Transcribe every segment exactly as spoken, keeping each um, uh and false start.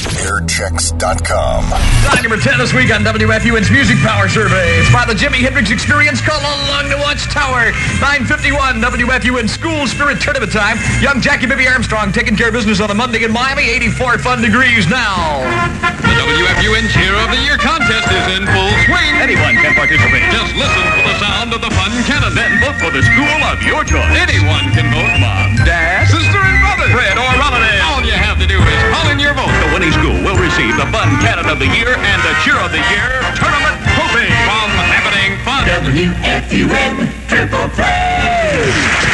airchecks dot com. Line number ten this week on W F U N's Music Power Survey. It's by the Jimi Hendrix Experience. Call along to Watchtower. nine fifty-one W F U N School Spirit Tournament time. Young Jackie Bibi Armstrong taking care of business on a Monday in Miami. eighty-four fun degrees now. The W F U N Cheer of the Year contest is in full swing. Anyone can participate. Just listen for the sound of the fun cannon. Then vote for the school of your choice. Anyone can vote mom, dad, sister, and brother, friend, or relative. All you have to do is call in your vote. The winning school will receive the Fun Cannon of the Year and the Cheer of the Year Tournament Trophy from Happening Fun. W F U N Triple Play.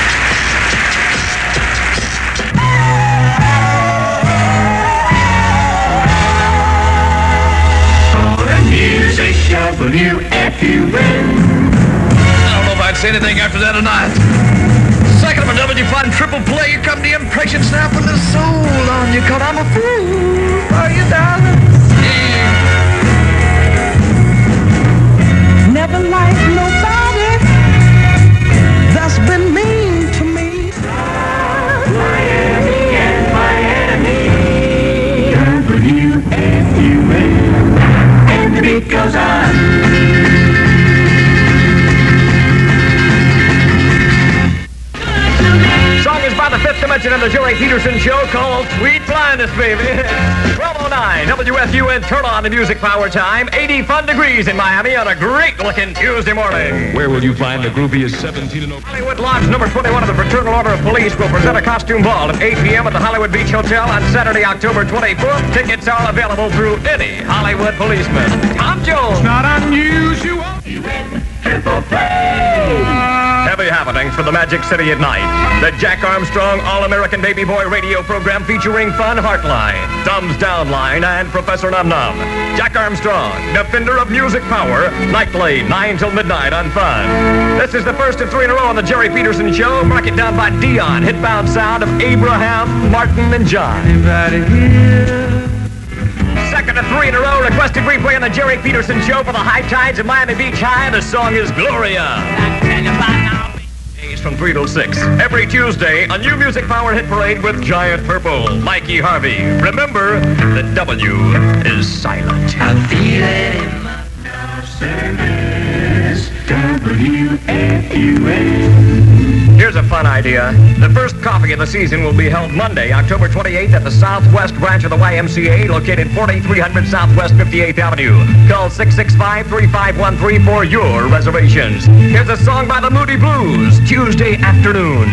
For a music show, W F U N. I don't know if I'd say anything after that or not. Second of a W Fun Triple Play. Here come the impressions now from the soul on you. Cause I'm a fool for you, darling. Never liked nobody that's been mean to me. Miami and Miami. W F U N. And the beat goes on. Song is by the fifth dimension of the Jerry Peterson Show called Sweet Blindness, baby. twelve oh nine W F U N, turn on the music power time. eighty fun degrees in Miami on a great-looking Tuesday morning. Where will you find the grooviest seventeen and over? Hollywood Lodge number twenty-one of the Fraternal Order of Police will present a costume ball at eight p.m. at the Hollywood Beach Hotel on Saturday, October twenty-fourth. Tickets are available through any Hollywood policeman. Tom Jones. Not unusual. Triple Play. Heavy happenings for the Magic City at night. The Jack Armstrong All-American Baby Boy radio program featuring Fun Heartline, Thumbs Down Line, and Professor Num Num. Jack Armstrong, defender of music power, nightly, nine till midnight on Fun. This is the first of three in a row on the Jerry Peterson Show. Mark it down by Dion, hitbound sound of Abraham, Martin, and John. Anybody here? Second of three in a row, requested replay on the Jerry Peterson Show for the high tides of Miami Beach High. The song is Gloria. Days from three till six. Every Tuesday, a new music power hit parade with Giant Purple, Mikey Harvey. Remember, the W is silent. I feel it in my service. W F U N. Here's a fun idea. The first coffee of the season will be held Monday, October twenty-eighth at the Southwest branch of the Y M C A, located forty-three hundred Southwest fifty-eighth Avenue. Call six six five, three five one three for your reservations. Here's a song by the Moody Blues, Tuesday afternoon.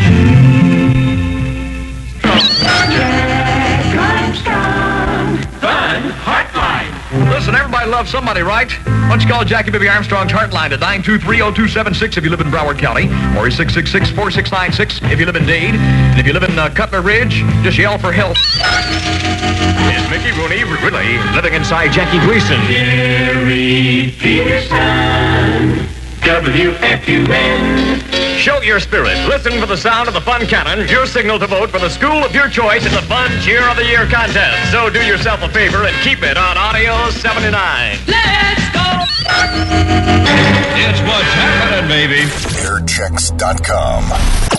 Fun Heartline. Listen, everybody loves somebody, right? Why don't you call Jackie Bibi Armstrong's Heartline at nine two three, oh two seven six if you live in Broward County, or six six six, four six nine six if you live in Dade. And if you live in uh, Cutler Ridge, just yell for help. It's Mickey Rooney, really, living inside Jackie Gleason. Jerry Peterson. W F U N. Show your spirit. Listen for the sound of the Fun Cannon, your signal to vote for the school of your choice in the Fun Cheer of the Year contest. So do yourself a favor and keep it on Audio seventy-nine. Let's go! It's what's happening, baby. airchecks dot com.